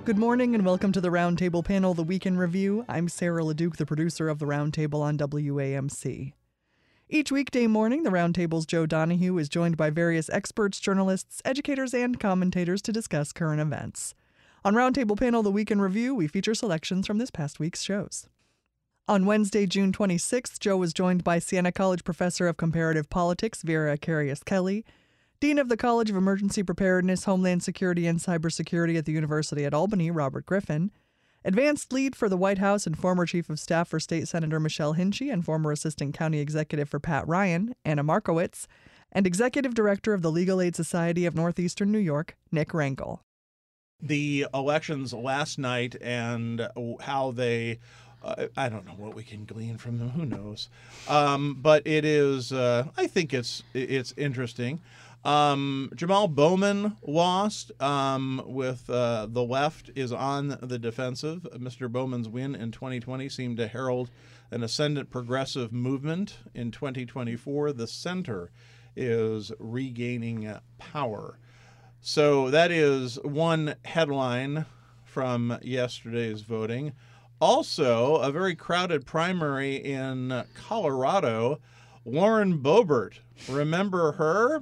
Good morning and welcome to the Roundtable panel, The Week in Review. I'm Sarah LeDuc, the producer of the Roundtable on WAMC. Each weekday morning, the Roundtable's Joe Donahue is joined by various experts, journalists, educators, and commentators to discuss current events. On Roundtable panel, The Week in Review, we feature selections from this past week's shows. On Wednesday, June 26th, Joe was joined by Siena College Professor of Comparative Politics, Vera Carius-Kelly, Dean of the College of Emergency Preparedness, Homeland Security, and Cybersecurity at the University at Albany, Robert Griffin, Advanced Lead for the White House and former Chief of Staff for State Senator Michelle Hinchy and former Assistant County Executive for Pat Ryan, Anna Markowitz, and Executive Director of the Legal Aid Society of Northeastern New York, Nick Rangel. The elections last night and how they I don't know what we can glean from them. Who knows? But it is. I think it's interesting. Jamal Bowman lost with the left is on the defensive. Mr. Bowman's win in 2020 seemed to herald an ascendant progressive movement. In 2024, the center is regaining power. So that is one headline from yesterday's voting. Also, a very crowded primary in Colorado. Lauren Boebert, remember her?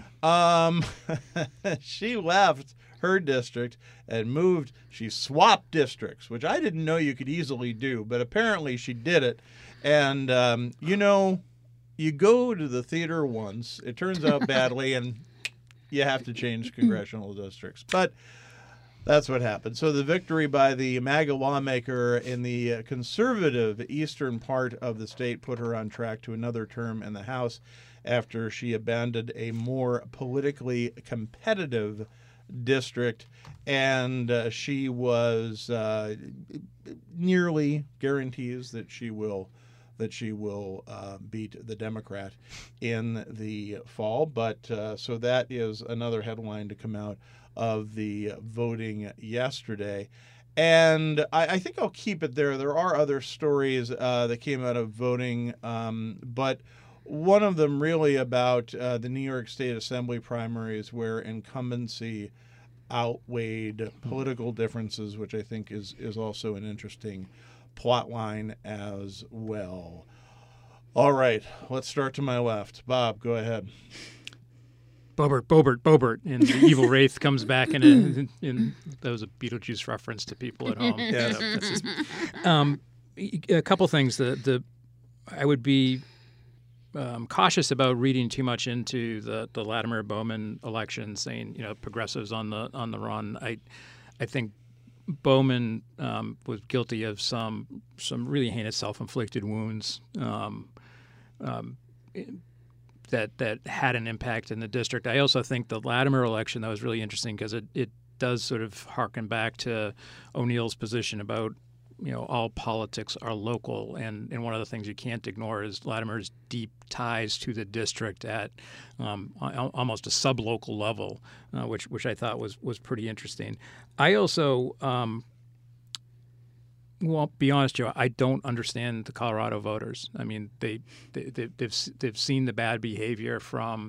She left her district and moved. She swapped districts, which I didn't know you could easily do, but apparently she did it. And, you go to the theater once, it turns out badly, and you have to change congressional districts. But that's what happened. So the victory by the MAGA lawmaker in the conservative eastern part of the state put her on track to another term in the House after she abandoned a more politically competitive district, and she was nearly guarantees that she will beat the Democrat in the fall. But so that is another headline to come out of the voting yesterday. And I think I'll keep it there. There are other stories that came out of voting, but one of them really about the New York State Assembly primaries where incumbency outweighed political differences, which I think is also an interesting plot line as well. All right, let's start to my left. Bob, go ahead. Boebert, and the evil wraith comes back in that was a Beetlejuice reference to people at home. Yes. A couple things. I would be cautious about reading too much into the Latimer Bowman election, saying progressives on the run. I think Bowman was guilty of some really heinous self-inflicted wounds. That had an impact in the district. I also think the Latimer election, that was really interesting because it does sort of harken back to O'Neill's position about, all politics are local. And one of the things you can't ignore is Latimer's deep ties to the district at almost a sublocal level, which I thought was pretty interesting. I also well, be honest, Joe, I don't understand the Colorado voters. I mean, they've seen the bad behavior from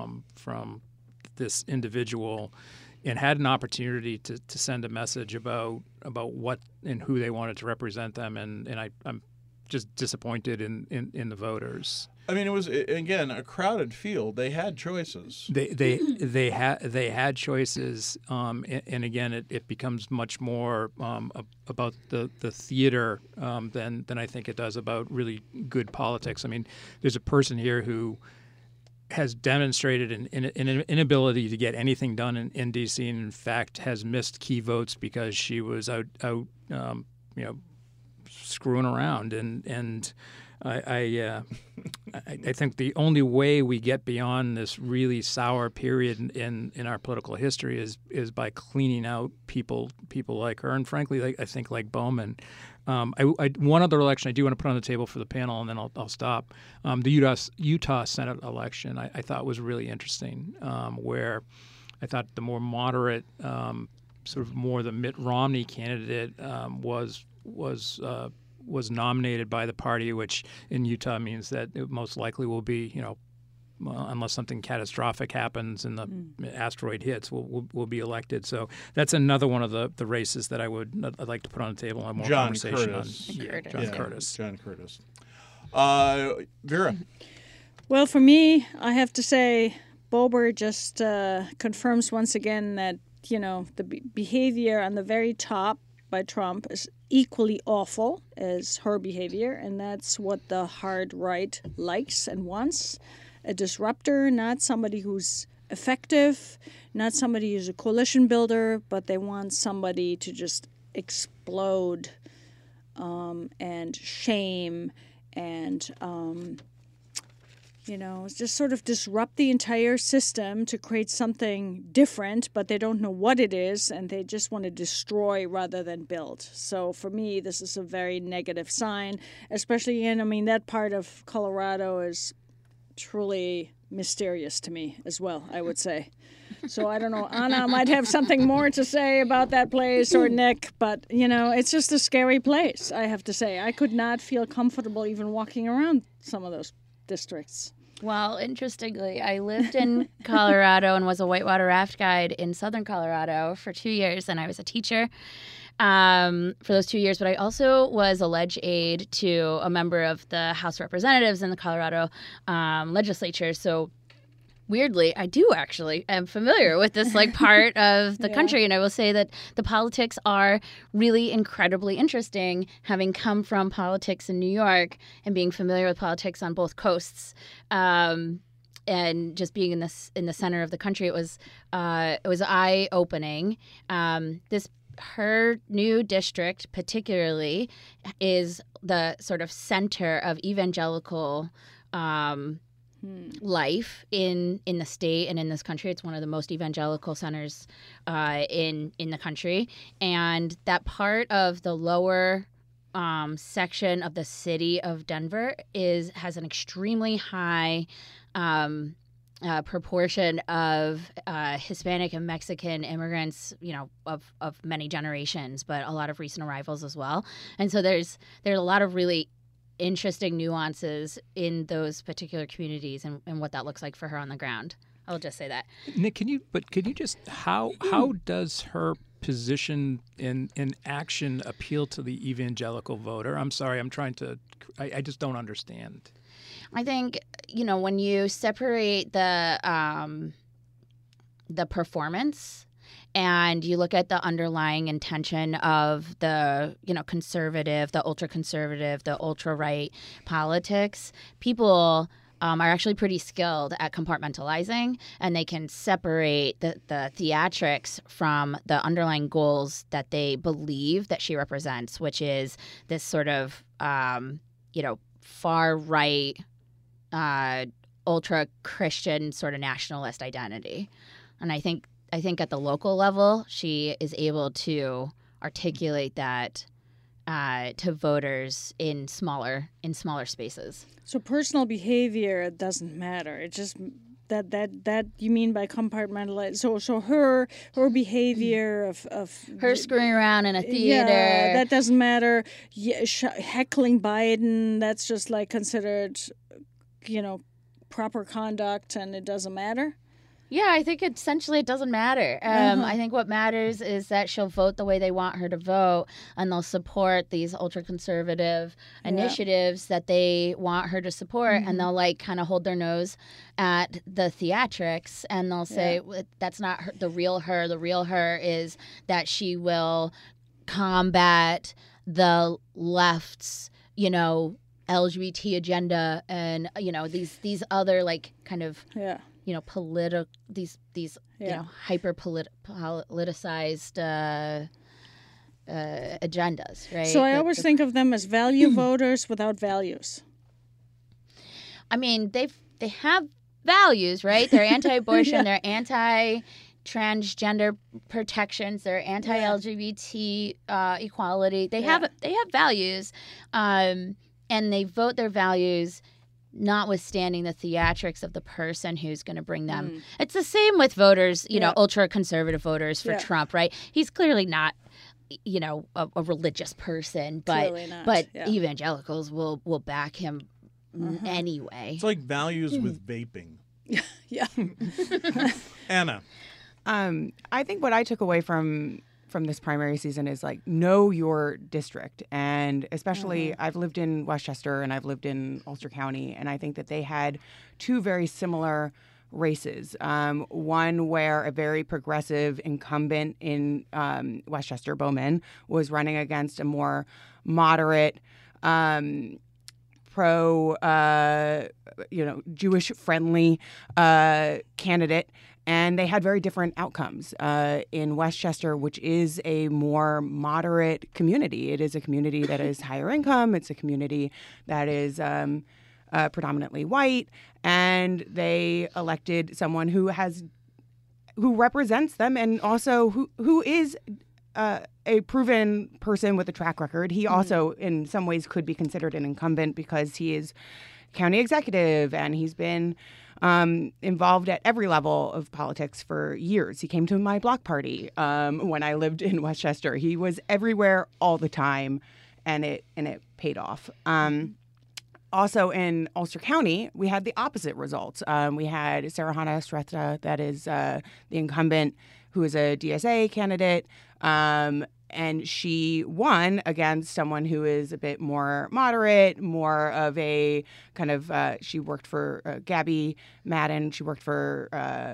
this individual, and had an opportunity to send a message about what and who they wanted to represent them, and I'm just disappointed in the voters. I mean, it was, again, a crowded field. They had choices. They had choices, and again, it becomes much more about the theater than I think it does about really good politics. I mean, there's a person here who has demonstrated an inability to get anything done in D.C. and in fact has missed key votes because she was out screwing around and. I think the only way we get beyond this really sour period in our political history is by cleaning out people like her, and frankly, I think like Bowman. One other election I do want to put on the table for the panel, and then I'll stop. The Utah Senate election I thought was really interesting, where I thought the more moderate, sort of more the Mitt Romney candidate was nominated by the party, which in Utah means that it most likely will be, unless something catastrophic happens and the asteroid hits, will be elected. So that's another one of the races that I'd like to put on the table and have more conversation on. John Curtis. Vera. Well, for me, I have to say Boebert just confirms once again that, the behavior on the very top by Trump is equally awful as her behavior, and that's what the hard right likes and wants. A disruptor, not somebody who's effective, not somebody who's a coalition builder, but they want somebody to just explode and shame and just sort of disrupt the entire system to create something different, but they don't know what it is, and they just want to destroy rather than build. So for me, this is a very negative sign, especially that part of Colorado is truly mysterious to me as well, I would say. So I don't know, Anna might have something more to say about that place, or Nick, but, it's just a scary place, I have to say. I could not feel comfortable even walking around some of those districts. Well, interestingly, I lived in Colorado and was a whitewater raft guide in southern Colorado for 2 years, and I was a teacher for those 2 years. But I also was a ledge aide to a member of the House of Representatives in the Colorado legislature. So weirdly, I am familiar with this part of the country, and I will say that the politics are really incredibly interesting, having come from politics in New York and being familiar with politics on both coasts, and just being in the center of the country. It was eye-opening. Her new district, particularly, is the sort of center of evangelical life in the state and in this country. It's one of the most evangelical centers in the country, and that part of the lower section of the city of Denver has an extremely high proportion of Hispanic and Mexican immigrants, of many generations, but a lot of recent arrivals as well. And so there's a lot of really interesting nuances in those particular communities and what that looks like for her on the ground. I'll just say that. Nick, can you just how does her position in action appeal to the evangelical voter? I'm sorry, I just don't understand. I think, when you separate the performance and you look at the underlying intention of the, conservative, the ultra-conservative, the ultra-right politics, people are actually pretty skilled at compartmentalizing, and they can separate the theatrics from the underlying goals that they believe that she represents, which is this sort of, far-right, ultra-Christian sort of nationalist identity. And I think at the local level, she is able to articulate that to voters in smaller spaces. So personal behavior doesn't matter. It's just that you mean by compartmentalized. So her behavior of her screwing around in a theater, that doesn't matter. Heckling Biden, that's just considered, proper conduct, and it doesn't matter. Yeah, I think essentially it doesn't matter. I think what matters is that she'll vote the way they want her to vote, and they'll support these ultra-conservative initiatives that they want her to support, and they'll kind of hold their nose at the theatrics, and they'll say, that's not the real her. The real her is that she will combat the left's, LGBT agenda and, these other kind of... Yeah. These hyper politicized agendas, right? So I always think of them as value voters without values. I mean, they have values, right? They're anti-abortion, they're anti-transgender protections, they're anti-LGBT equality. They have values, and they vote their values notwithstanding the theatrics of the person who's going to bring them. It's the same with voters, ultra-conservative voters for Trump, right? He's clearly not, a religious person, but evangelicals will back him anyway. It's like values with vaping. Yeah. Anna. I think what I took away from this primary season is like know your district, and especially I've lived in Westchester and I've lived in Ulster County, and I think that they had two very similar races. One where a very progressive incumbent in Westchester, Bowman, was running against a more moderate, Jewish-friendly candidate. And they had very different outcomes. In Westchester, which is a more moderate community, it is a community that is higher income. It's a community that is predominantly white, and they elected someone who represents them, and also who is a proven person with a track record. He also, in some ways, could be considered an incumbent because he is county executive and he's been involved at every level of politics for years. He came to my block party when I lived in Westchester. He was everywhere all the time, and it paid off. Also in Ulster County, we had the opposite results. We had Sarahana Srestha, that is the incumbent, who is a DSA candidate, and she won against someone who is a bit more moderate, more of a kind of, she worked for Gabby Madden. She worked for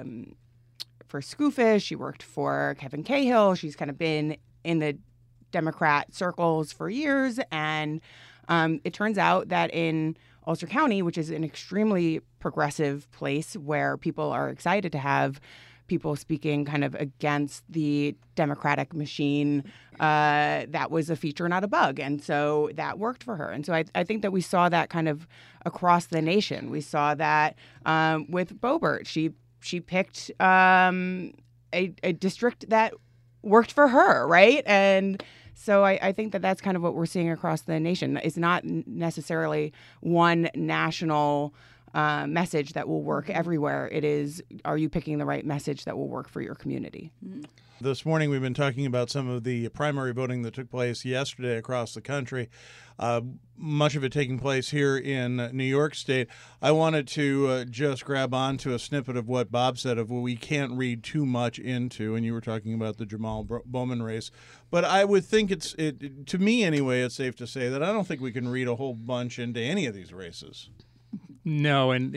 Scoofish. She worked for Kevin Cahill. She's kind of been in the Democrat circles for years. And it turns out that in Ulster County, which is an extremely progressive place where people are excited to have people speaking kind of against the Democratic machine, that was a feature, not a bug. And so that worked for her. And so I think that we saw that kind of across the nation. We saw that with Boebert. She picked a district that worked for her, right? And so I think that that's kind of what we're seeing across the nation. It's not necessarily one national message that will work everywhere. It is, are you picking the right message that will work for your community? This morning we've been talking about some of the primary voting that took place yesterday across the country, much of it taking place here in New York State. I wanted to just grab onto a snippet of what Bob said of what we can't read too much into, and you were talking about the Jamal Bowman race. But I would think to me anyway, it's safe to say that I don't think we can read a whole bunch into any of these races. No, and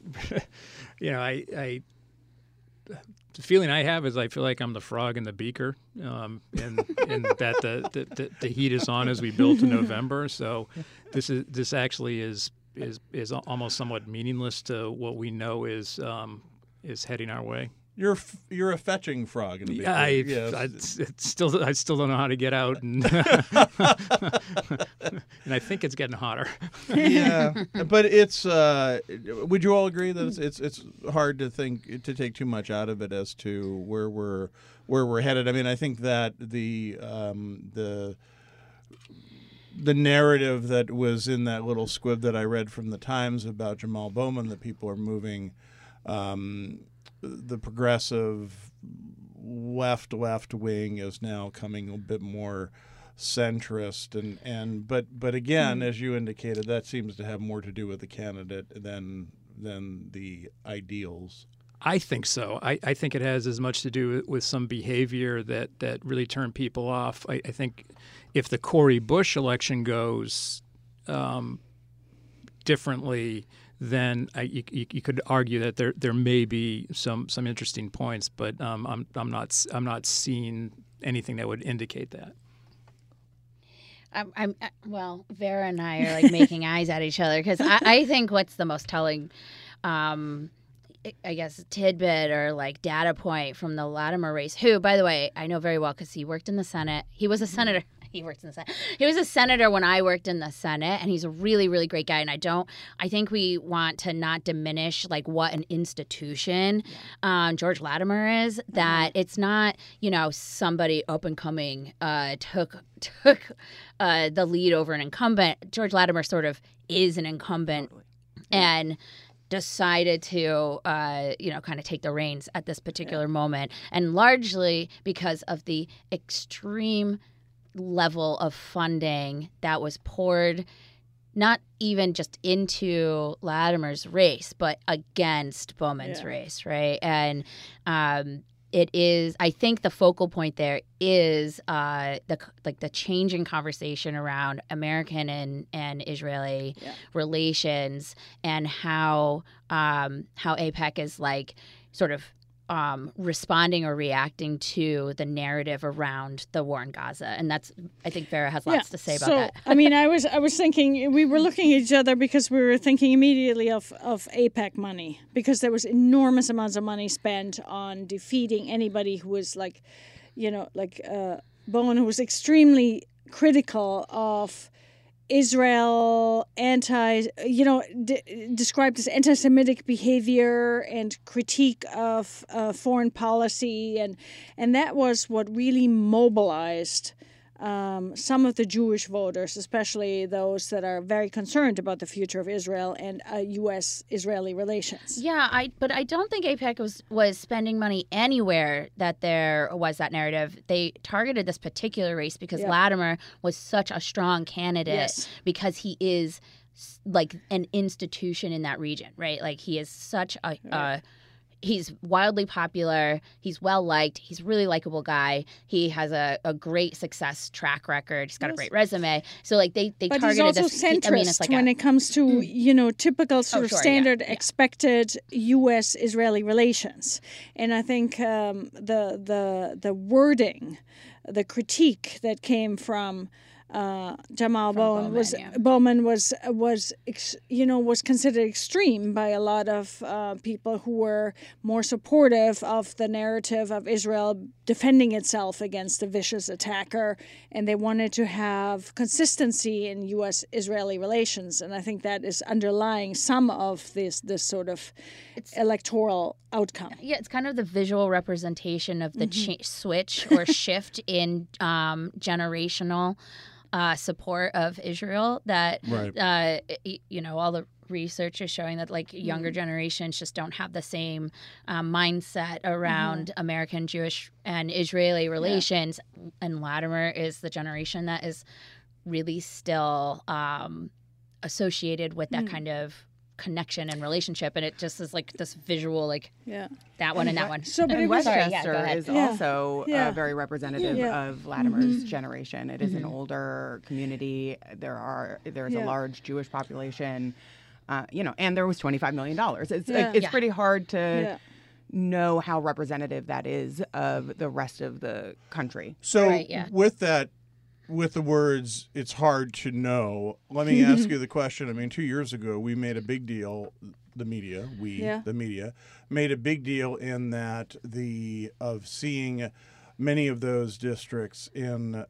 I the feeling I have is I feel like I'm the frog in the beaker, and that the heat is on as we build to November. So this actually is almost somewhat meaningless to what we know is heading our way. You're a fetching frog in the beaker. I still don't know how to get out, and and I think it's getting hotter. Yeah, but it's. Would you all agree that it's hard to take too much out of it as to where we're headed? I mean, I think that the narrative that was in that little squib that I read from the Times about Jamal Bowman, that people are moving. The progressive left wing is now coming a bit more centrist, but again, as you indicated, that seems to have more to do with the candidate than the ideals. I think so. I think it has as much to do with some behavior that really turned people off. I think if the Cori Bush election goes differently, then you could argue that there may be some interesting points, but I'm not seeing anything that would indicate that. Well, Vera and I are like making eyes at each other because I think what's the most telling, I guess, tidbit or like data point from the Latimer race, who, by the way, I know very well because he worked in the Senate. He was a senator. He worked in the Senate. He was a senator when I worked in the Senate, and he's a really, really great guy. And I think we want to not diminish like what an institution George Latimer is. That it's not, somebody up and coming took the lead over an incumbent. George Latimer sort of is an incumbent, and decided to, kind of take the reins at this particular moment, and largely because of the extreme level of funding that was poured not even just into Latimer's race, but against Bowman's race, right? And it is, I think the focal point there is the changing conversation around American and Israeli relations, and how AIPAC is like sort of responding or reacting to the narrative around the war in Gaza. And that's, I think Vera has lots to say about that. I mean, I was thinking, we were looking at each other because we were thinking immediately of AIPAC money, because there was enormous amounts of money spent on defeating anybody who was like Bowen, who was extremely critical of Israel, described as anti-Semitic behavior and critique of foreign policy, and that was what really mobilized some of the Jewish voters, especially those that are very concerned about the future of Israel and U.S.-Israeli relations. Yeah, but I don't think AIPAC was spending money anywhere that there was that narrative. They targeted this particular race because Latimer was such a strong candidate, because he is like an institution in that region, right? Like he is such a he's wildly popular. He's well liked. He's a really likable guy. He has a great success track record. He's got a great resume. So like they but targeted he's also this. centrist It's like when it comes to typical sort of standard expected U.S.-Israeli relations. And I think the wording, the critique that came from Jamal Bowman was considered extreme by a lot of people who were more supportive of the narrative of Israel defending itself against a vicious attacker, and they wanted to have consistency in U.S.-Israeli relations, and I think that is underlying some of this sort of electoral outcome. Yeah, it's kind of the visual representation of the switch or shift in generational support of Israel that, all the research is showing that like younger generations just don't have the same mindset around American, Jewish, and Israeli relations. And Latimer is the generation that is really still associated with that kind of connection and relationship, and it just is like this visual, like that one and that one. So, and Westchester is also very representative of Latimer's generation. It is an older community. There's a large Jewish population, and there was $25 million. It's pretty hard to know how representative that is of the rest of the country. So with that. With the words, it's hard to know. Let me ask you the question. I mean, 2 years ago, we made a big deal, the media, made a big deal in that of seeing many of those districts in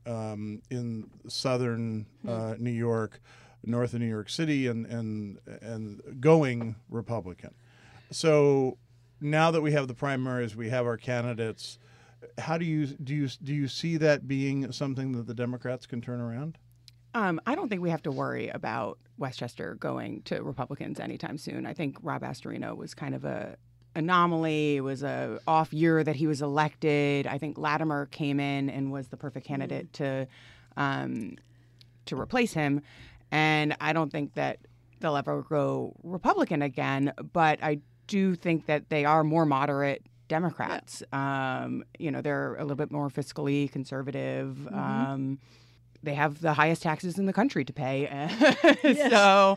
southern New York, north of New York City, and going Republican. So now that we have the primaries, we have our candidates. How do you see that being something that the Democrats can turn around? I don't think we have to worry about Westchester going to Republicans anytime soon. I think Rob Astorino was kind of a anomaly. It was a off year that he was elected. I think Latimer came in and was the perfect candidate to replace him, and I don't think that they'll ever go Republican again. But I do think that they are more moderate Democrats. They're a little bit more fiscally conservative. They have the highest taxes in the country to pay. So,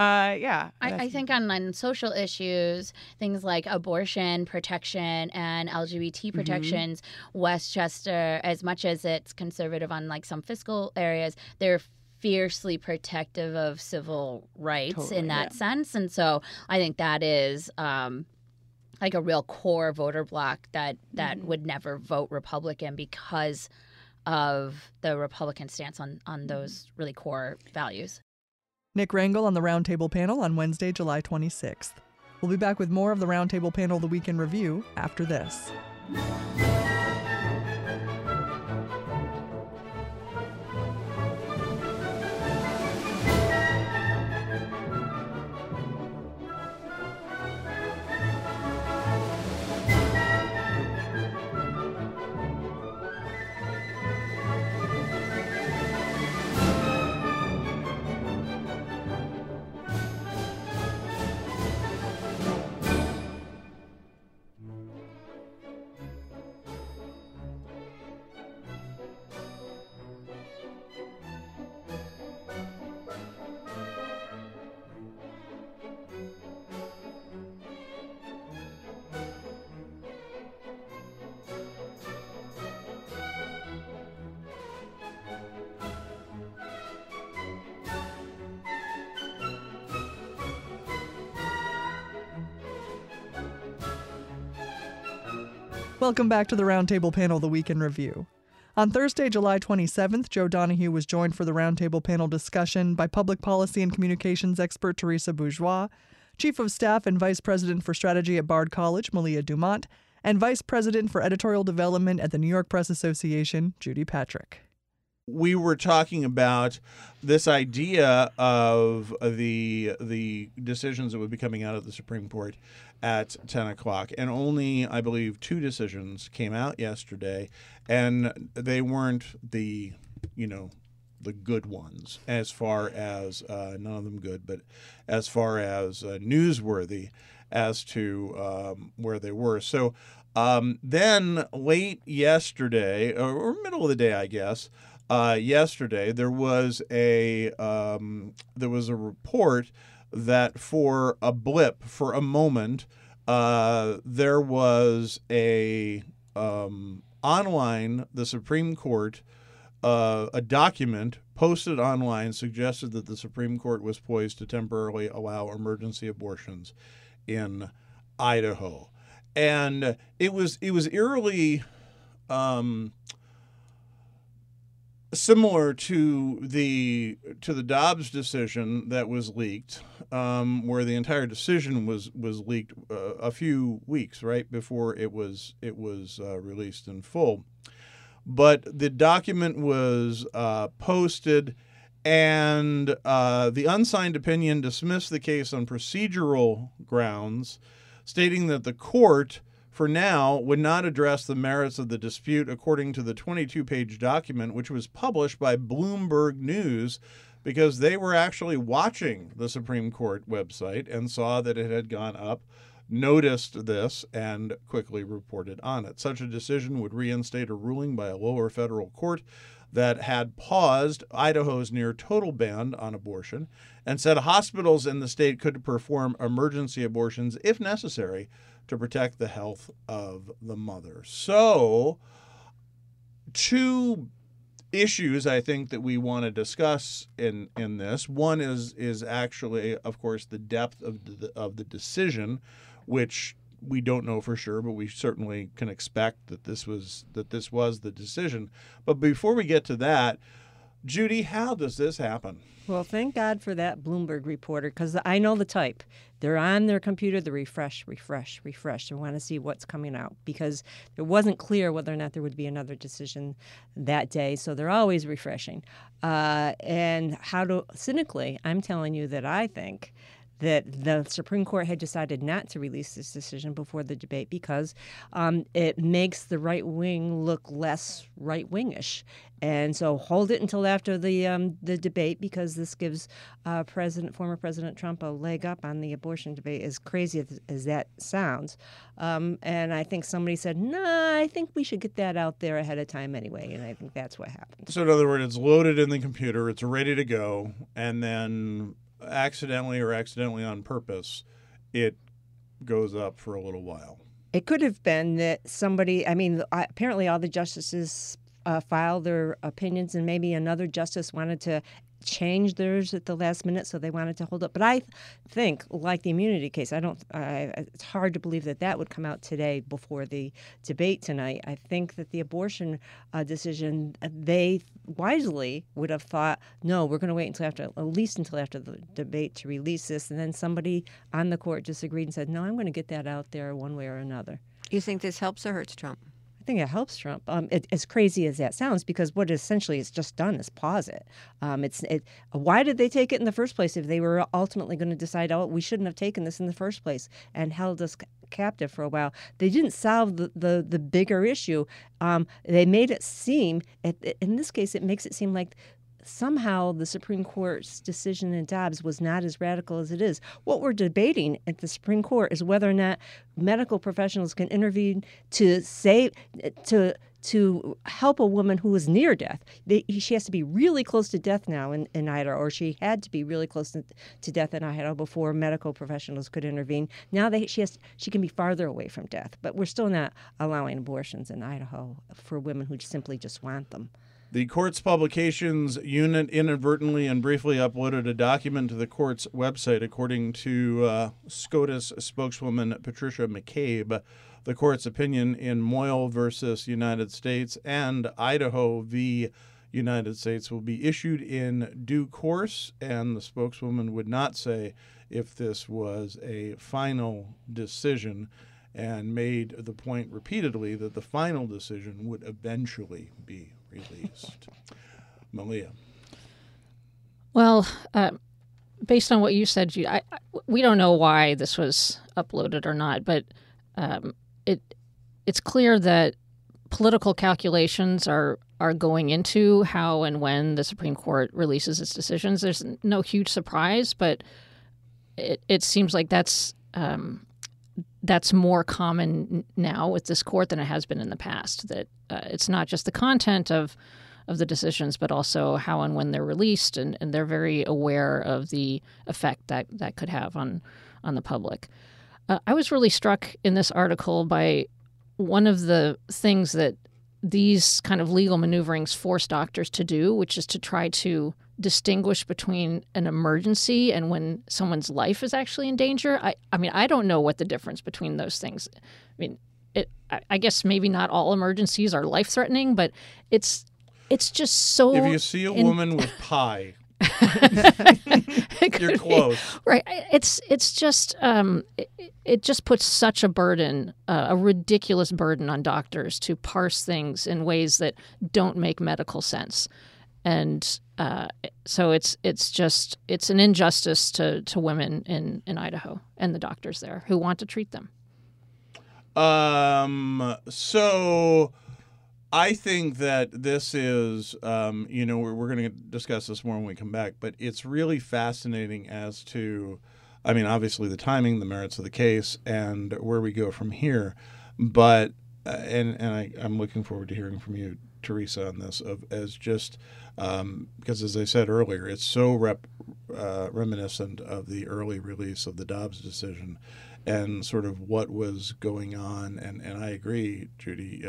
I think on social issues, things like abortion protection and LGBT protections, Westchester, as much as it's conservative on like some fiscal areas, they're fiercely protective of civil rights in that sense. And so I think that is like a real core voter bloc that would never vote Republican because of the Republican stance on those really core values. Nick Rangel on the Roundtable panel on Wednesday, July 26th. We'll be back with more of the Roundtable panel, The Week in Review, after this. Welcome back to the Roundtable Panel, the Week in Review. On Thursday, July 27th, Joe Donahue was joined for the Roundtable Panel discussion by public policy and communications expert Teresa Bourgeois, Chief of Staff and Vice President for Strategy at Bard College, Malia Dumont, and Vice President for Editorial Development at the New York Press Association, Judy Patrick. We were talking about this idea of the decisions that would be coming out of the Supreme Court at 10 o'clock. And only, I believe, 2 decisions came out yesterday. And they weren't the good ones as far as, none of them good, but as far as newsworthy as to where they were. So then late yesterday, or middle of the day, I guess, yesterday there was a report that for a blip, for a moment, there was a online, the Supreme Court, a document posted online suggested that the Supreme Court was poised to temporarily allow emergency abortions in Idaho, and it was eerily similar to the Dobbs decision that was leaked, where the entire decision was leaked a few weeks right before it was released in full. But the document was posted, and the unsigned opinion dismissed the case on procedural grounds, stating that the court, for now, would not address the merits of the dispute according to the 22-page document, which was published by Bloomberg News, because they were actually watching the Supreme Court website and saw that it had gone up, noticed this, and quickly reported on it. Such a decision would reinstate a ruling by a lower federal court that had paused Idaho's near total ban on abortion and said hospitals in the state could perform emergency abortions if necessary to protect the health of the mother. So, 2 issues I think that we want to discuss in this. One is actually, of course, the depth of the decision, which we don't know for sure, but we certainly can expect that this was the decision. But before we get to that, Judy, how does this happen? Well, thank God for that Bloomberg reporter, because I know the type. They're on their computer, they refresh. They want to see what's coming out, because it wasn't clear whether or not there would be another decision that day, so they're always refreshing. And cynically, I'm telling you that I think that the Supreme Court had decided not to release this decision before the debate because it makes the right wing look less right-wingish. And so hold it until after the debate, because this gives former President Trump a leg up on the abortion debate, as crazy as that sounds. And I think somebody said, I think we should get that out there ahead of time anyway. And I think that's what happened. So in other words, it's loaded in the computer, it's ready to go, and then accidentally on purpose, it goes up for a little while. It could have been that somebody, apparently all the justices filed their opinions, and maybe another justice wanted to change theirs at the last minute, so they wanted to hold up. But I think, like the immunity case, it's hard to believe that would come out today before the debate tonight. I think that the abortion decision, they wisely would have thought, no, we're going to wait at least until after the debate to release this. And then somebody on the court disagreed and said, no, I'm going to get that out there one way or another. You think this helps or hurts Trump? I think it helps Trump. As crazy as that sounds, because what essentially it's just done is pause it. Why did they take it in the first place if they were ultimately going to decide, we shouldn't have taken this in the first place, and held us captive for a while? They didn't solve the bigger issue. They made it seem, in this case, it makes it seem like somehow the Supreme Court's decision in Dobbs was not as radical as it is. What we're debating at the Supreme Court is whether or not medical professionals can intervene to help a woman who is near death. She has to be really close to death now in Idaho, or she had to be really close to death in Idaho before medical professionals could intervene. Now she can be farther away from death, but we're still not allowing abortions in Idaho for women who simply just want them. The court's publications unit inadvertently and briefly uploaded a document to the court's website, according to SCOTUS spokeswoman Patricia McCabe. The court's opinion in Moyle versus United States and Idaho v. United States will be issued in due course, and the spokeswoman would not say if this was a final decision, and made the point repeatedly that the final decision would eventually be released. Malia. Well, based on what you said, Jude, we don't know why this was uploaded or not, but it's clear that political calculations are going into how and when the Supreme Court releases its decisions. There's no huge surprise, but it seems like that's more common now with this court than it has been in the past, that it's not just the content of the decisions, but also how and when they're released, and they're very aware of the effect that could have on the public. I was really struck in this article by one of the things that these kind of legal maneuverings force doctors to do, which is to try to distinguish between an emergency and when someone's life is actually in danger. I mean, I don't know what the difference between those things. I mean, I guess maybe not all emergencies are life-threatening, but it's just so... If you see a woman with pie, you're close. Right. It's just it just puts such a burden, a ridiculous burden on doctors to parse things in ways that don't make medical sense. And so it's an injustice to women in Idaho and the doctors there who want to treat them. So I think that this is, we're going to discuss this more when we come back, but it's really fascinating as to, I mean, obviously the timing, the merits of the case, and where we go from here. But, I'm looking forward to hearing from you, Teresa, on this, because as I said earlier, it's so reminiscent of the early release of the Dobbs decision and sort of what was going on. And I agree, Judy,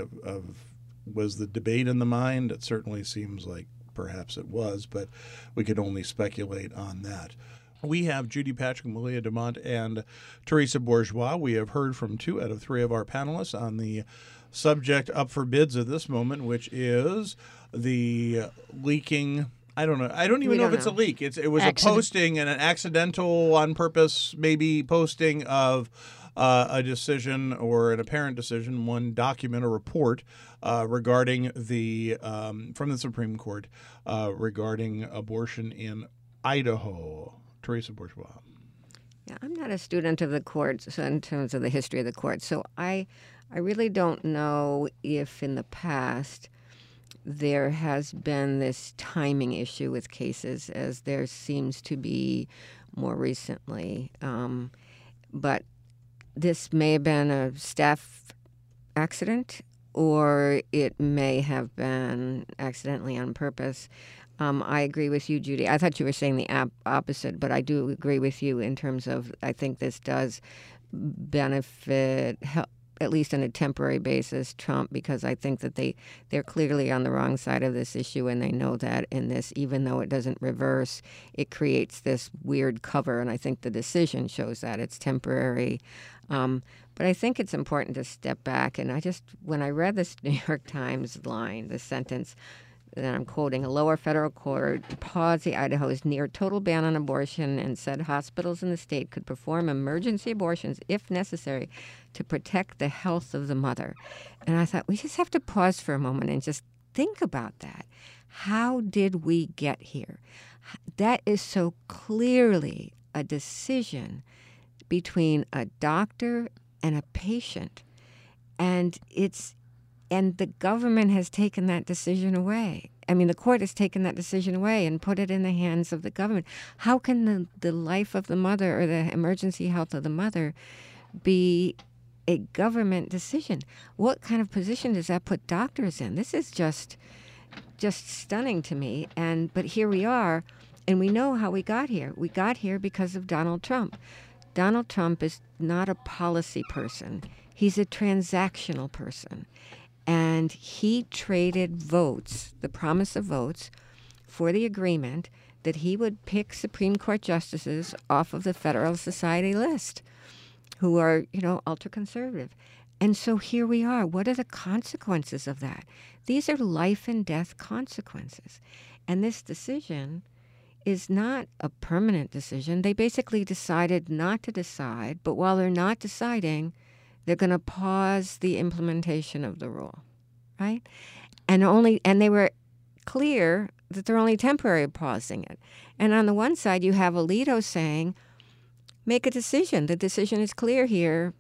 was the debate in the mind? It certainly seems like perhaps it was, but we could only speculate on that. We have Judy Patrick, Malia DeMont, and Teresa Bourgeois. We have heard from 2 out of 3 of our panelists on the subject up for bids at this moment, which is the leaking. I don't know. I don't even know if it's a leak. It was a posting, and an accidental, on purpose, maybe posting of a decision or an apparent decision, one document or report regarding from the Supreme Court regarding abortion in Idaho. Teresa Bourgeois. Yeah, I'm not a student of the courts in terms of the history of the courts, so I really don't know if in the past there has been this timing issue with cases, as there seems to be more recently. But this may have been a staff accident, or it may have been accidentally on purpose. I agree with you, Judy. I thought you were saying the opposite, but I do agree with you in terms of I think this does benefit, at least on a temporary basis, Trump, because I think that they're clearly on the wrong side of this issue, and they know that in this, even though it doesn't reverse, it creates this weird cover, and I think the decision shows that it's temporary. But I think it's important to step back, and when I read this New York Times line, the sentence, that I'm quoting, a lower federal court paused the Idaho's near total ban on abortion and said hospitals in the state could perform emergency abortions if necessary to protect the health of the mother. And I thought, we just have to pause for a moment and just think about that. How did we get here? That is so clearly a decision between a doctor and a patient. And the government has taken that decision away. I mean, the court has taken that decision away and put it in the hands of the government. How can the life of the mother or the emergency health of the mother be a government decision? What kind of position does that put doctors in? This is just stunning to me. But here we are, and we know how we got here. We got here because of Donald Trump. Donald Trump is not a policy person. He's a transactional person. And he traded votes, the promise of votes, for the agreement that he would pick Supreme Court justices off of the Federalist Society list who are, ultra-conservative. And so here we are. What are the consequences of that? These are life and death consequences. And this decision is not a permanent decision. They basically decided not to decide, but while they're not deciding, they're going to pause the implementation of the rule, right? And they were clear that they're only temporarily pausing it. And on the one side, you have Alito saying, make a decision. The decision is clear here.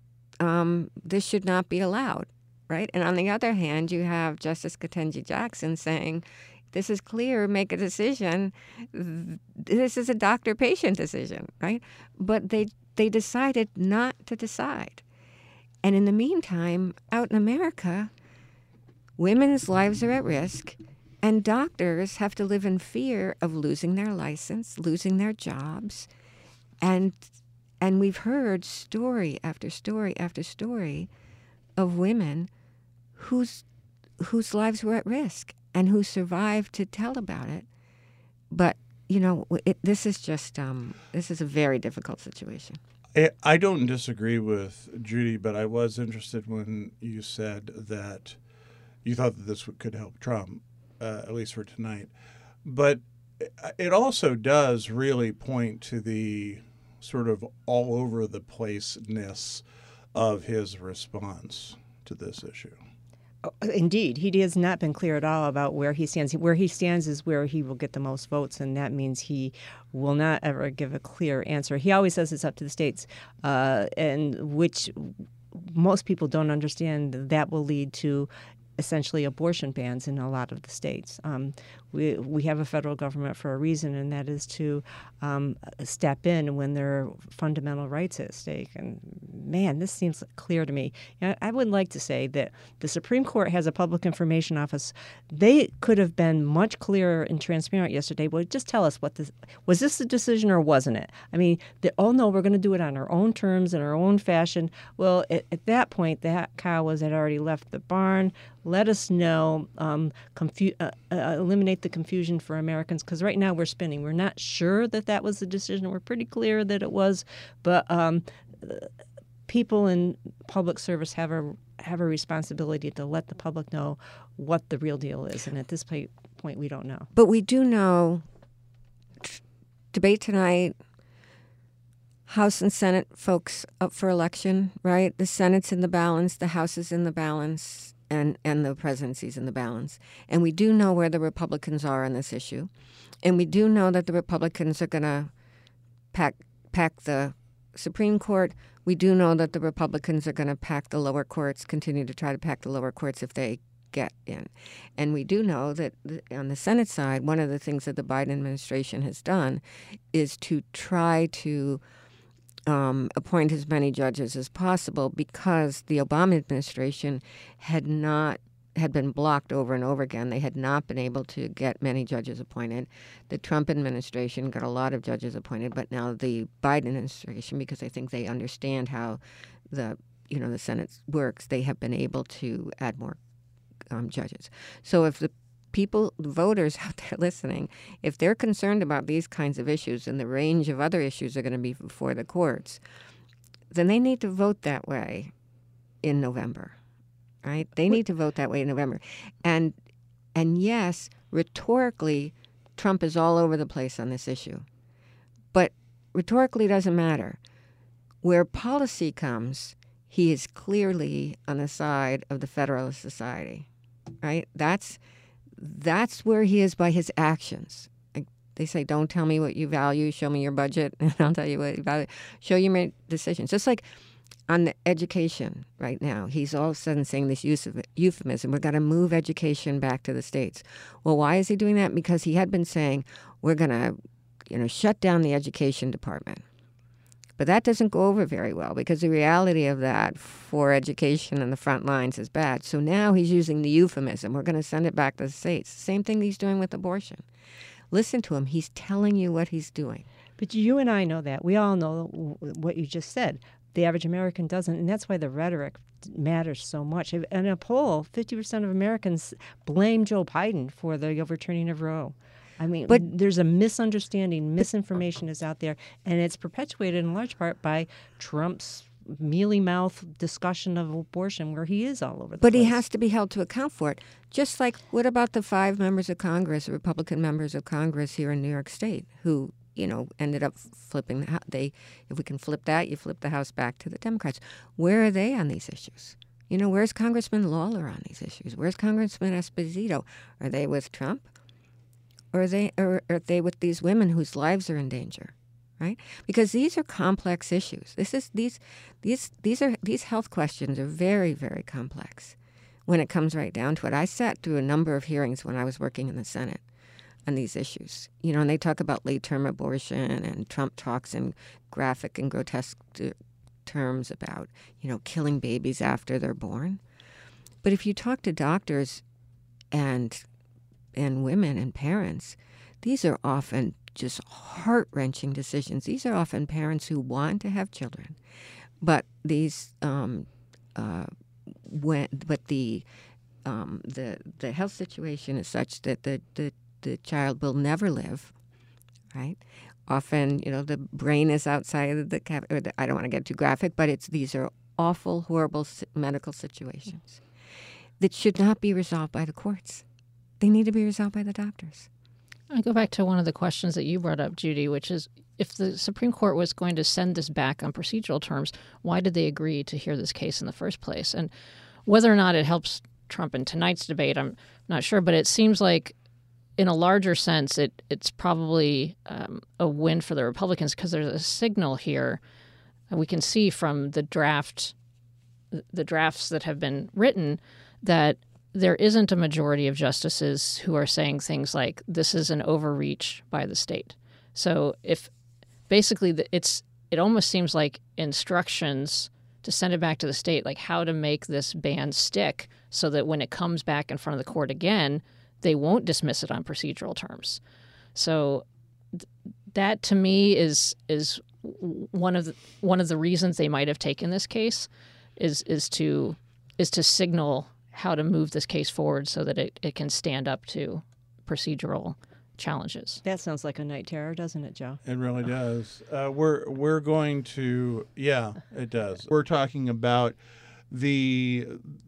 This should not be allowed, right? And on the other hand, you have Justice Ketanji Jackson saying, this is clear, make a decision. This is a doctor-patient decision, right? But they decided not to decide. And in the meantime, out in America, women's lives are at risk, and doctors have to live in fear of losing their license, losing their jobs. And we've heard story after story after story of women whose lives were at risk and who survived to tell about it. But, this is a very difficult situation. I don't disagree with Judy, but I was interested when you said that you thought that this could help Trump, at least for tonight. But it also does really point to the sort of all over the place-ness of his response to this issue. Indeed, he has not been clear at all about where he stands. Where he stands is where he will get the most votes, and that means he will not ever give a clear answer. He always says it's up to the states, and which most people don't understand. That will lead to essentially abortion bans in a lot of the states. We have a federal government for a reason, and that is to step in when there are fundamental rights at stake. And man, this seems clear to me. I would like to say that the Supreme Court has a public information office. They could have been much clearer and transparent yesterday. Well, just tell us was this a decision or wasn't it? I mean, oh no, we're going to do it on our own terms in our own fashion. Well, at that point, that cow had already left the barn. Let us know, eliminate the confusion for Americans, because right now we're spinning. We're not sure that was the decision. We're pretty clear that it was, but people in public service have a responsibility to let the public know what the real deal is, and at this point we don't know. But we do know, debate tonight, House and Senate folks up for election, right? The Senate's in the balance, the House is in the balance, and the presidency's in the balance. And we do know where the Republicans are on this issue. And we do know that the Republicans are going to pack the Supreme Court. We do know that the Republicans are going to pack the lower courts, continue to try to pack the lower courts if they get in. And we do know that on the Senate side, one of the things that the Biden administration has done is to try to appoint as many judges as possible, because the Obama administration had been blocked over and over again. They had not been able to get many judges appointed. The Trump administration got a lot of judges appointed, but now the Biden administration, because I think they understand how the Senate works, they have been able to add more judges. So if the voters out there listening, if they're concerned about these kinds of issues and the range of other issues are going to be before the courts, then they need to vote that way in November, right? They need to vote that way in November. And yes, rhetorically, Trump is all over the place on this issue. But rhetorically doesn't matter. Where policy comes, he is clearly on the side of the Federalist Society, right? That's where he is by his actions. Like they say, don't tell me what you value, show me your budget, and I'll tell you what you value. Show you my decisions. Just like on the education right now, he's all of a sudden saying this use of euphemism, we've got to move education back to the states. Well, why is he doing that? Because he had been saying, we're going to shut down the education department. But that doesn't go over very well, because the reality of that for education in the front lines is bad. So now he's using the euphemism. We're going to send it back to the states. Same thing he's doing with abortion. Listen to him. He's telling you what he's doing. But you and I know that. We all know what you just said. the average American doesn't, and that's why the rhetoric matters so much. In a poll, 50% of Americans blame Joe Biden for the overturning of Roe. I mean, but there's a misunderstanding, misinformation is out there, and it's perpetuated in large part by Trump's mealy-mouth discussion of abortion, where he is all over the place. But he has to be held to account for it. Just like, what about the 5 members of Congress, Republican members of Congress here in New York State, who, ended up flipping if we can flip that, you flip the House back to the Democrats. Where are they on these issues? Where's Congressman Lawler on these issues? Where's Congressman Esposito? Are they with Trump? Or are they with these women whose lives are in danger? Right? Because these are complex issues. These health questions are very, very complex when it comes right down to it. I sat through a number of hearings when I was working in the Senate on these issues. And they talk about late-term abortion, and Trump talks in graphic and grotesque terms about, killing babies after they're born. But if you talk to doctors and women and parents, these are often just heart-wrenching decisions. These are often parents who want to have children, but these the health situation is such that the child will never live, right? Often, the brain is outside of the cavity. I don't want to get too graphic, but these are awful, horrible medical situations that should not be resolved by the courts. They need to be resolved by the doctors. I go back to one of the questions that you brought up, Judy, which is, if the Supreme Court was going to send this back on procedural terms, why did they agree to hear this case in the first place? And whether or not it helps Trump in tonight's debate, I'm not sure, but it seems like in a larger sense, it's probably a win for the Republicans, because there's a signal here we can see from the drafts that have been written that there isn't a majority of justices who are saying things like, this is an overreach by the state. So if basically it almost seems like instructions to send it back to the state, like how to make this ban stick so that when it comes back in front of the court again, they won't dismiss it on procedural terms. So that to me is one of the reasons they might have taken this case is to signal how to move this case forward so that it can stand up to procedural challenges. That sounds like a night terror, doesn't it, Joe? It really does. We're going to, yeah, it does. We're talking about the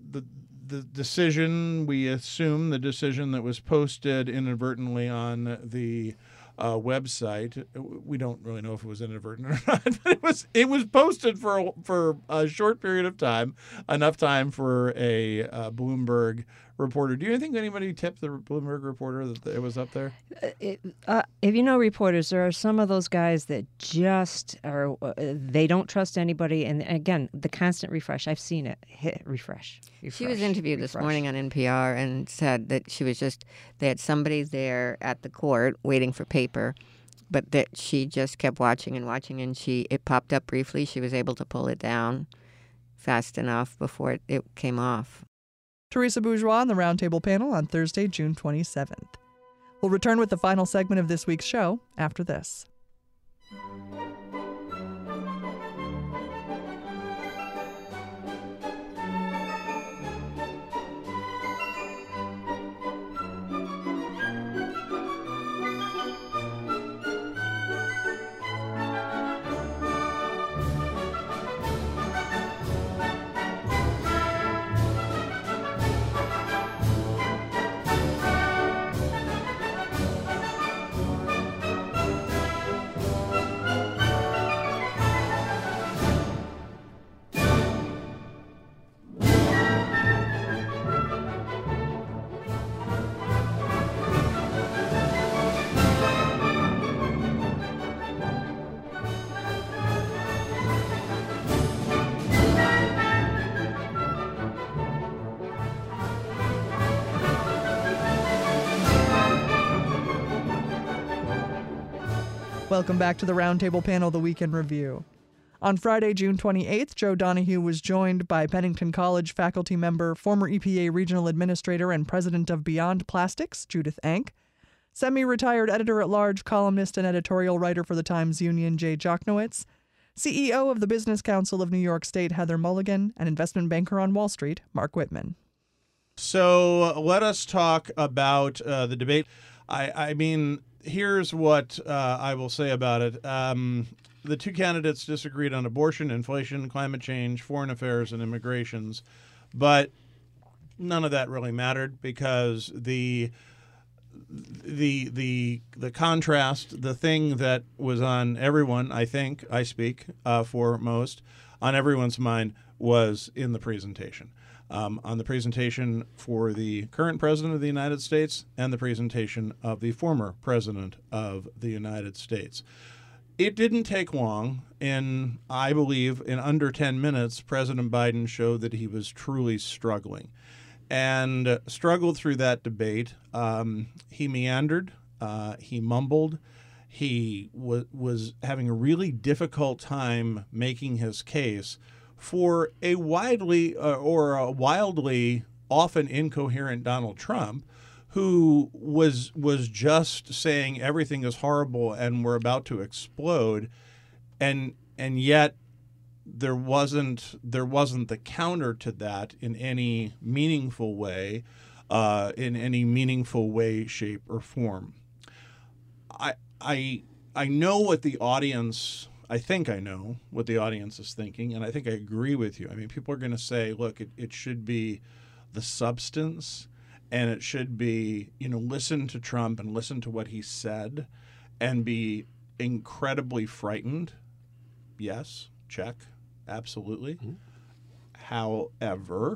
decision, we assume the decision that was posted inadvertently on the website. We don't really know if it was inadvertent or not, but it was posted for a short period of time, enough time for a Bloomberg reporter. Do you think anybody tipped the Bloomberg reporter that it was up there? If you know reporters, there are some of those guys that just are, they don't trust anybody. And again, the constant refresh. I've seen it. Hit refresh. She was interviewed this morning on NPR and said that they had somebody there at the court waiting for paper, but that she just kept watching, and it popped up briefly. She was able to pull it down fast enough before it came off. Teresa Bourgeois on the Roundtable panel on Thursday, June 27th. We'll return with the final segment of this week's show after this. Welcome back to the Roundtable panel, The Week in Review. On Friday, June 28th, Joe Donahue was joined by Pennington College faculty member, former EPA regional administrator, and president of Beyond Plastics, Judith Enck, semi-retired editor-at-large, columnist, and editorial writer for the Times-Union, Jay Jochnowitz, CEO of the Business Council of New York State, Heather Mulligan, and investment banker on Wall Street, Mark Whitman. So let us talk about the debate. I mean, here's what I will say about it. The two candidates disagreed on abortion, inflation, climate change, foreign affairs, and immigrations. But none of that really mattered because the contrast, the thing that was on everyone, I think, I speak for most, on everyone's mind was in the presentation. On the presentation for the current president of the United States and the presentation of the former president of the United States. It didn't take long. I believe, in under 10 minutes, President Biden showed that he was truly struggling and struggled through that debate. He meandered. He mumbled. He was having a really difficult time making his case for a wildly often incoherent Donald Trump, who was just saying everything is horrible and we're about to explode, and yet there wasn't the counter to that in any meaningful way, shape, or form. I know what the audience. I think I know what the audience is thinking, and I think I agree with you. I mean, people are going to say, look, it should be the substance, and it should be, listen to Trump and listen to what he said and be incredibly frightened. Yes, check, absolutely. Mm-hmm. However,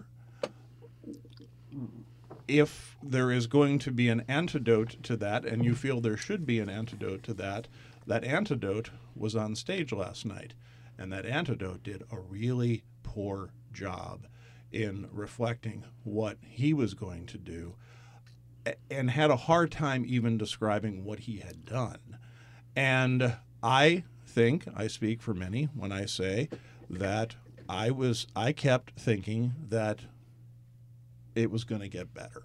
if there is going to be an antidote to that, and you feel there should be an antidote to that, that antidote was on stage last night, and that antidote did a really poor job in reflecting what he was going to do and had a hard time even describing what he had done. And I think I speak for many when I say that I kept thinking that it was going to get better.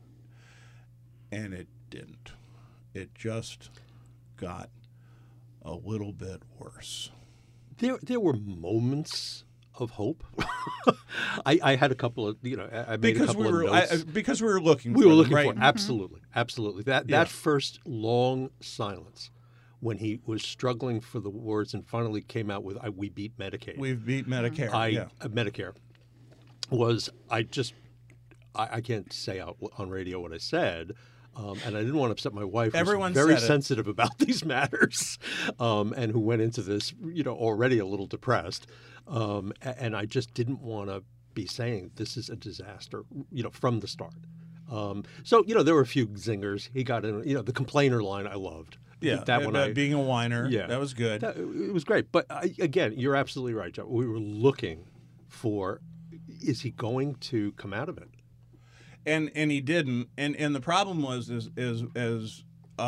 And it didn't. It just got a little bit worse. There were moments of hope. I had a couple of, I made a couple of notes. Because we were looking for right? Absolutely. Absolutely. That first long silence when he was struggling for the words and finally came out with, we beat Medicaid. We've beat Medicare. Medicare was, I can't say out on radio what I said. And I didn't want to upset my wife, who's very sensitive about these matters, and who went into this, already a little depressed. And I just didn't want to be saying this is a disaster, from the start. So there were a few zingers. He got in, the complainer line I loved. Yeah, that one. Being a whiner, that was good. It was great. But again, you're absolutely right, Joe. We were looking for, is he going to come out of it? And he didn't, and the problem was as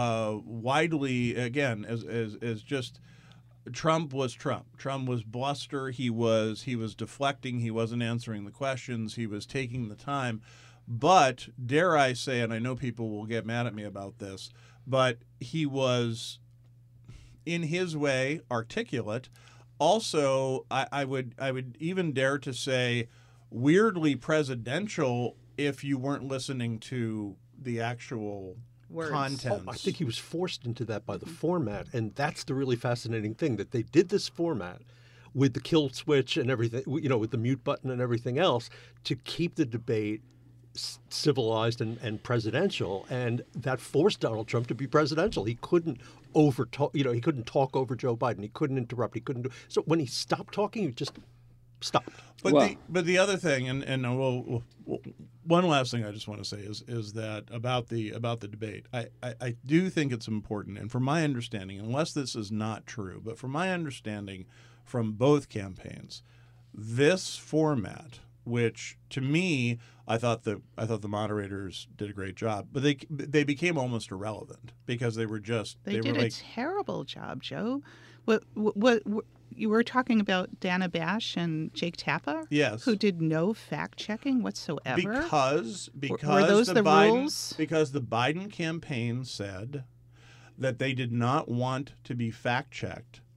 widely again as just Trump was Trump. Trump was bluster. He was deflecting. He wasn't answering the questions. He was taking the time. But dare I say, and I know people will get mad at me about this, but he was, in his way, articulate. Also, I would even dare to say, weirdly presidential. If you weren't listening to the actual contents. I think he was forced into that by the format, and that's the really fascinating thing, that they did this format with the kill switch and everything, with the mute button and everything else, to keep the debate civilized and presidential, and that forced Donald Trump to be presidential. He couldn't he couldn't talk over Joe Biden. He couldn't interrupt. He couldn't do. So when he stopped talking, he just stopped. But the other thing, and one last thing I just want to say is that about the debate, I do think it's important, and from my understanding, unless this is not true, but from my understanding from both campaigns, this format, which to me I thought the moderators did a great job, but they became almost irrelevant because they were just they did a terrible job, Joe. What you were talking about Dana Bash and Jake Tapper? Yes. Who did no fact-checking whatsoever? Because were those the rules? Because the Biden campaign said that they did not want to be fact-checked.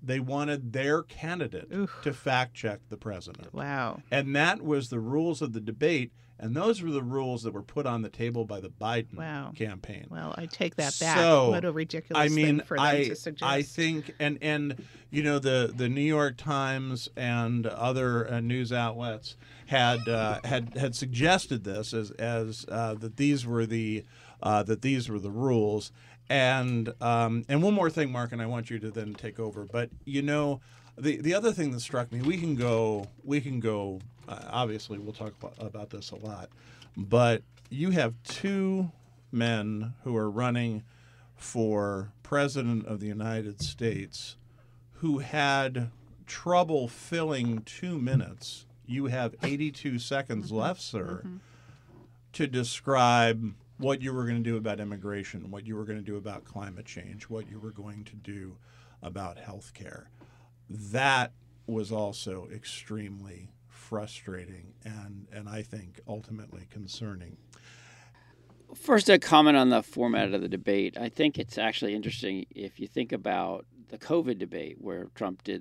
They wanted their candidate to fact check the president. Wow. And that was the rules of the debate. And those were the rules that were put on the table by the Biden campaign. Well, I take that back. So, what a ridiculous thing for them to suggest. I think, and you know, the New York Times and other news outlets had suggested this as that these were the rules. And one more thing, Mark, and I want you to then take over. But you know, the other thing that struck me, we can go. Obviously, we'll talk about this a lot, but you have two men who are running for president of the United States who had trouble filling 2 minutes. You have 82 seconds left, sir, to describe what you were going to do about immigration, what you were going to do about climate change, what you were going to do about health care. That was also extremely frustrating and I think ultimately concerning. First, a comment on the format of the debate. I think it's actually interesting if you think about the COVID debate where Biden did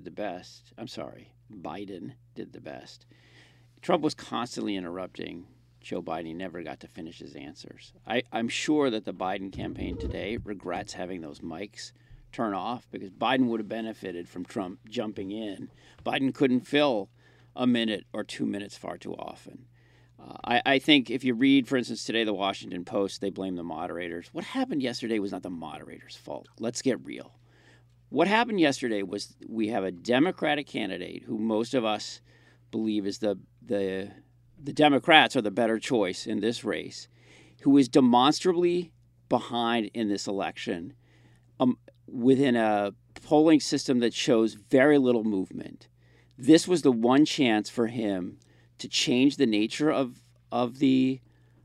the best. Trump was constantly interrupting Joe Biden. He never got to finish his answers. I'm sure that the Biden campaign today regrets having those mics turn off because Biden would have benefited from Trump jumping in. Biden couldn't fill a minute or 2 minutes far too often. I think if you read, for instance, today the Washington Post, they blame the moderators. What happened yesterday was not the moderators' fault. Let's get real. What happened yesterday was we have a Democratic candidate who most of us believe is the Democrats are the better choice in this race, who is demonstrably behind in this election within a polling system that shows very little movement. This was the one chance for him to change the nature of the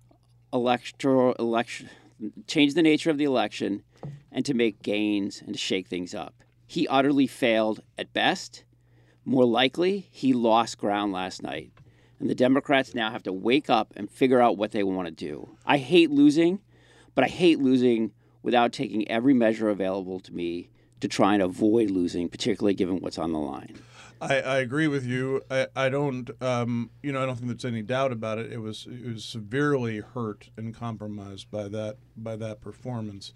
election, change the nature of the election, and to make gains and to shake things up. He utterly failed at best. More likely, he lost ground last night. And the Democrats now have to wake up and figure out what they want to do. I hate losing, but I hate losing without taking every measure available to me to try and avoid losing, particularly given what's on the line. I agree with you. I don't I don't think there's any doubt about it. It was severely hurt and compromised by that performance,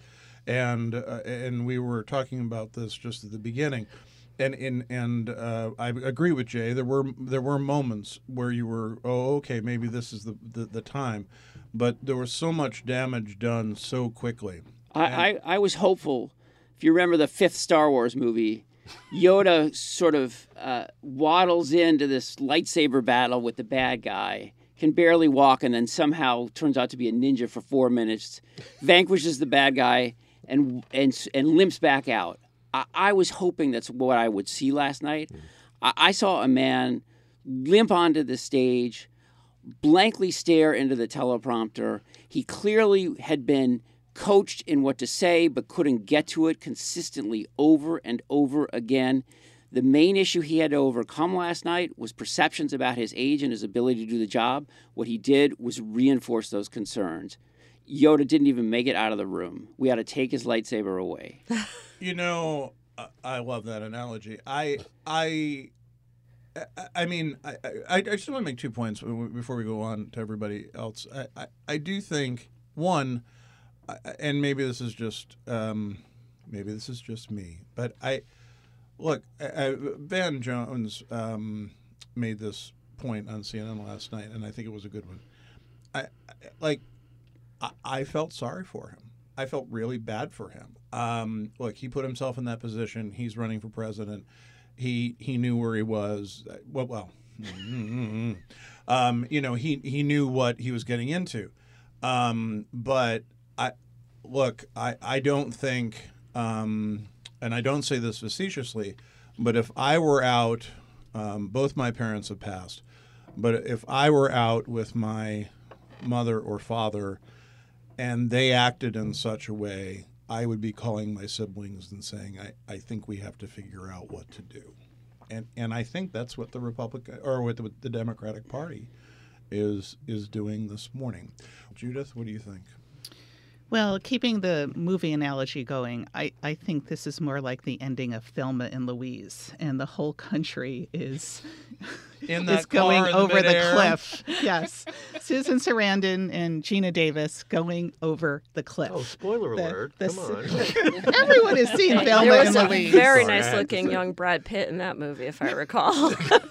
and we were talking about this just at the beginning, and I agree with Jay. There were moments where you were, okay, maybe this is the time, but there was so much damage done so quickly. I was hopeful. If you remember the fifth Star Wars movie, Yoda sort of waddles into this lightsaber battle with the bad guy, can barely walk, and then somehow turns out to be a ninja for 4 minutes, vanquishes the bad guy, and limps back out. I was hoping that's what I would see last night. I saw a man limp onto the stage, blankly stare into the teleprompter. He clearly had been coached in what to say, but couldn't get to it consistently over and over again. The main issue he had to overcome last night was perceptions about his age and his ability to do the job. What he did was reinforce those concerns. Yoda didn't even make it out of the room. We had to take his lightsaber away. I love that analogy. I just want to make 2 points before we go on to everybody else. I do think, one, and maybe this is just me, but Van Jones made this point on CNN last night, and I think it was a good one. I felt sorry for him. I felt really bad for him. He put himself in that position. He's running for president. He knew where he was. He knew what he was getting into. But I don't think, and I don't say this facetiously, but if I were out, both my parents have passed, but if I were out with my mother or father and they acted in such a way, I would be calling my siblings and saying, I think we have to figure out what to do. And I think that's what the Republican or what the Democratic Party is doing this morning. Judith, what do you think? Well, keeping the movie analogy going, I think this is more like the ending of Thelma and Louise, and the whole country is going over the cliff. Yes. Susan Sarandon and Gina Davis going over the cliff. Oh, spoiler alert. Come on. Everyone has seen Thelma there and was Louise. A very nice-looking young Brad Pitt in that movie, if I recall.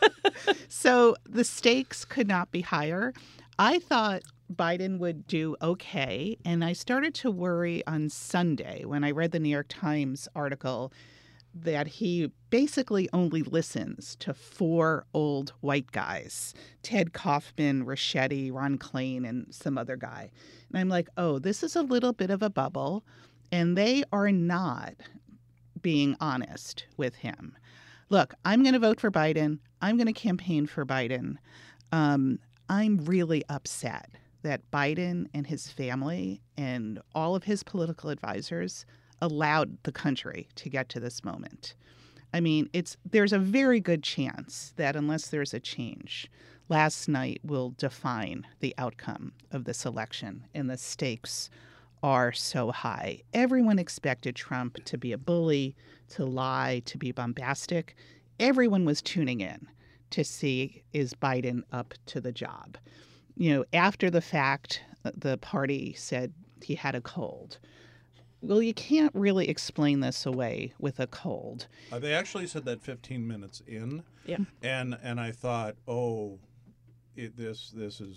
So the stakes could not be higher. I thought Biden would do okay, and I started to worry on Sunday when I read the New York Times article that he basically only listens to 4 old white guys, Ted Kaufman, Ricchetti, Ron Klain, and some other guy. And I'm like, oh, this is a little bit of a bubble, and they are not being honest with him. Look, I'm going to vote for Biden. I'm going to campaign for Biden. I'm really upset that Biden and his family and all of his political advisors allowed the country to get to this moment. I mean, there's a very good chance that unless there's a change, last night will define the outcome of this election, and the stakes are so high. Everyone expected Trump to be a bully, to lie, to be bombastic. Everyone was tuning in to see, is Biden up to the job? After the fact, the party said he had a cold. Well, you can't really explain this away with a cold. They actually said that 15 minutes in. Yeah. And I thought, oh, this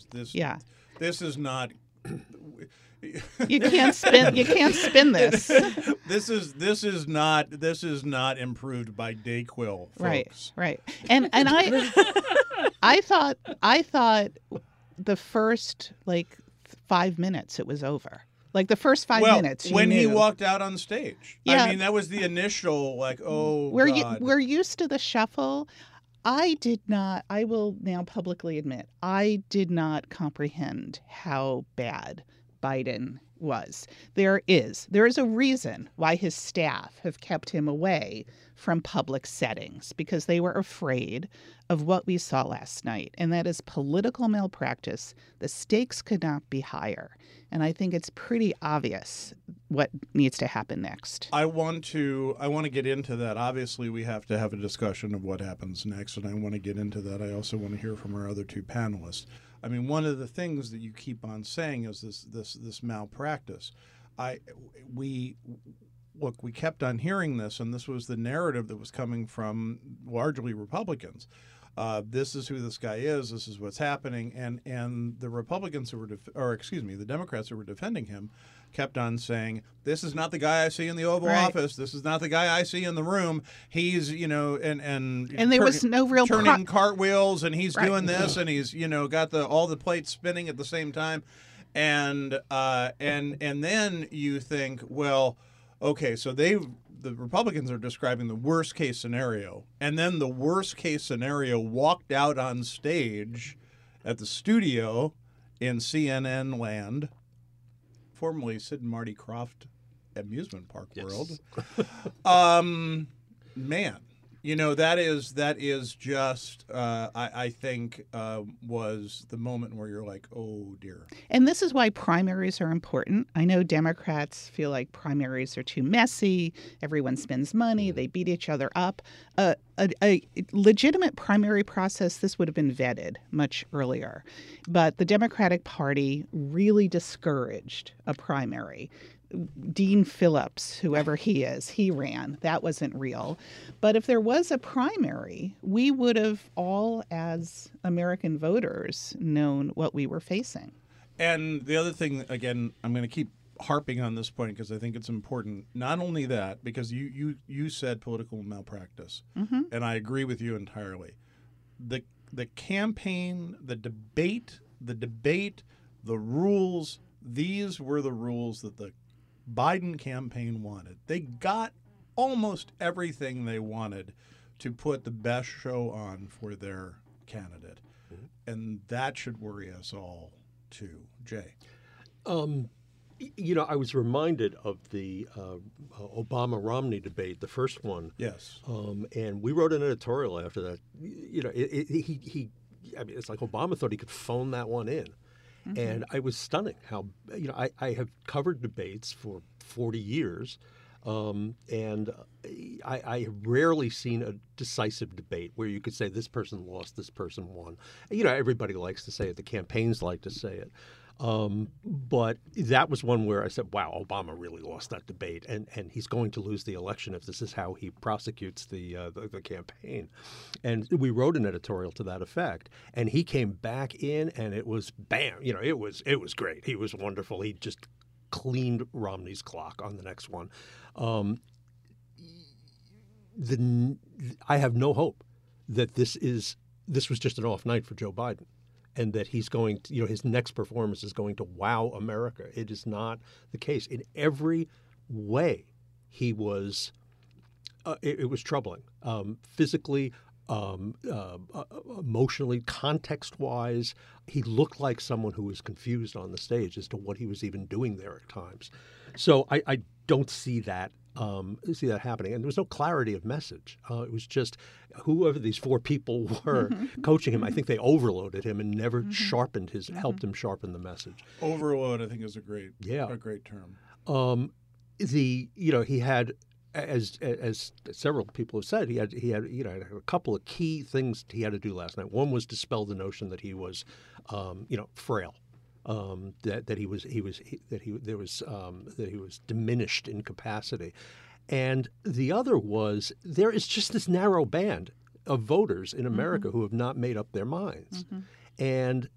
is not. You can't spin this. This is not improved by Dayquil, folks. Right. And I thought the first 5 minutes it was over. Like the first 5 minutes. When he walked out on stage. Yeah. I mean, that was the initial God. We're used to the shuffle. I will now publicly admit, I did not comprehend how bad Biden was. There is a reason why his staff have kept him away from public settings, because they were afraid of what we saw last night, and that is political malpractice. The stakes could not be higher, and I think it's pretty obvious what needs to happen next. I want to get into that. Obviously, we have to have a discussion of what happens next, and I want to get into that. I also want to hear from our other 2 panelists. I mean, one of the things that you keep on saying is this malpractice. We kept on hearing this, and this was the narrative that was coming from largely Republicans. This is who this guy is. This is what's happening, and the Republicans the Democrats who were defending him kept on saying, "This is not the guy I see in the Oval Office. This is not the guy I see in the room. He's and there was no real turning cartwheels, and he's doing this, and he's got all the plates spinning at the same time, and then you think, well, okay, so the Republicans are describing the worst case scenario, and then the worst case scenario walked out on stage at the studio in CNN land, formerly Sid and Marty Krofft Amusement Park World. Man, that is just I think was the moment where you're like, oh dear. And this is why primaries are important. I know Democrats feel like primaries are too messy. Everyone spends money. They beat each other up. A legitimate primary process, this would have been vetted much earlier. But the Democratic Party really discouraged a primary. Dean Phillips, whoever he is, he ran. That wasn't real. But if there was a primary, we would have all, as American voters, known what we were facing. And the other thing, again, I'm going to keep harping on this point because I think it's important. Not only that, because you said political malpractice, and I agree with you entirely. The campaign, the debate, the rules, these were the rules that the Biden campaign wanted. They got almost everything they wanted to put the best show on for their candidate. And that should worry us all too. Jay. I was reminded of the Obama-Romney debate, the first one. Yes. And we wrote an editorial after that. It's like Obama thought he could phone that one in. And it was stunning how, I have covered debates for 40 years. And I have rarely seen a decisive debate where you could say this person lost, this person won. Everybody likes to say it. The campaigns like to say it. But that was one where I said, wow, Obama really lost that debate. And he's going to lose the election if this is how he prosecutes the campaign. And we wrote an editorial to that effect. And he came back in and it was bam. It was great. He was wonderful. He just cleaned Romney's clock on the next one. I have no hope that this was just an off night for Joe Biden, and that he's going to, his next performance is going to wow America. It is not the case. In every way, he was. It was troubling, physically. Emotionally, context-wise, he looked like someone who was confused on the stage as to what he was even doing there at times. So I don't see that happening. And there was no clarity of message. It was just whoever these four people were coaching him. I think they overloaded him and never sharpened helped him sharpen the message. Overload, I think, is a great term. He had. As several people have said, he had a couple of key things he had to do last night. One was dispel the notion that he was, frail, that he was diminished in capacity, and the other was there is just this narrow band of voters in America who have not made up their minds, and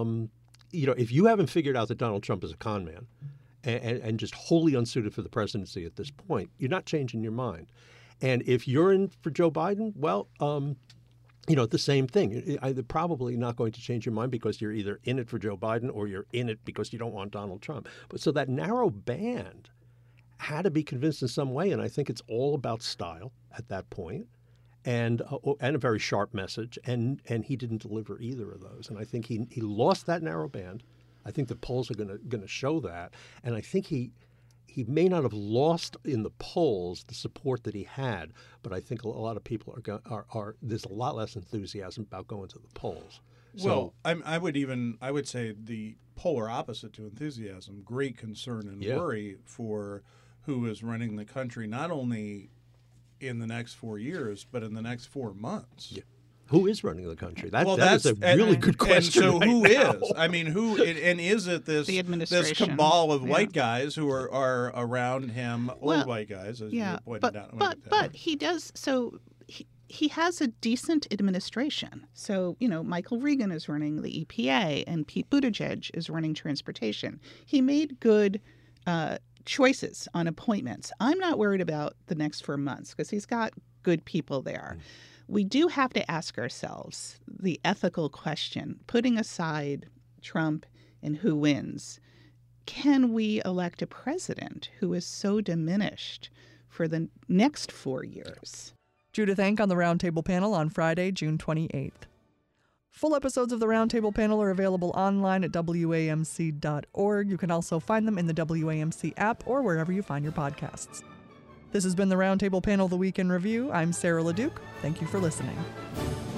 if you haven't figured out that Donald Trump is a con man. And just wholly unsuited for the presidency at this point, you're not changing your mind. And if you're in for Joe Biden, well, the same thing. You're probably not going to change your mind because you're either in it for Joe Biden or you're in it because you don't want Donald Trump. But so that narrow band had to be convinced in some way, and I think it's all about style at that point, and a very sharp message. And he didn't deliver either of those. And I think he lost that narrow band. I think the polls are going to show that, and I think he may not have lost in the polls the support that he had, but I think a lot of people are there's a lot less enthusiasm about going to the polls. Well, I would say the polar opposite to enthusiasm: great concern and worry for who is running the country, not only in the next 4 years, but in the next 4 months. Yeah. Who is running the country? That is a really good question. And so who now. is? I mean, who? And is it this cabal of white guys who are around him, old white guys, as you pointed out? But he does so. He has a decent administration. So, Michael Regan is running the EPA and Pete Buttigieg is running transportation. He made good choices on appointments. I'm not worried about the next 4 months because he's got good people there. We do have to ask ourselves the ethical question, putting aside Trump and who wins, can we elect a president who is so diminished for the next 4 years? Judith Enck on the Roundtable Panel on Friday, June 28th. Full episodes of the Roundtable Panel are available online at WAMC.org. You can also find them in the WAMC app or wherever you find your podcasts. This has been the Roundtable Panel, The Week in Review. I'm Sarah LeDuc. Thank you for listening.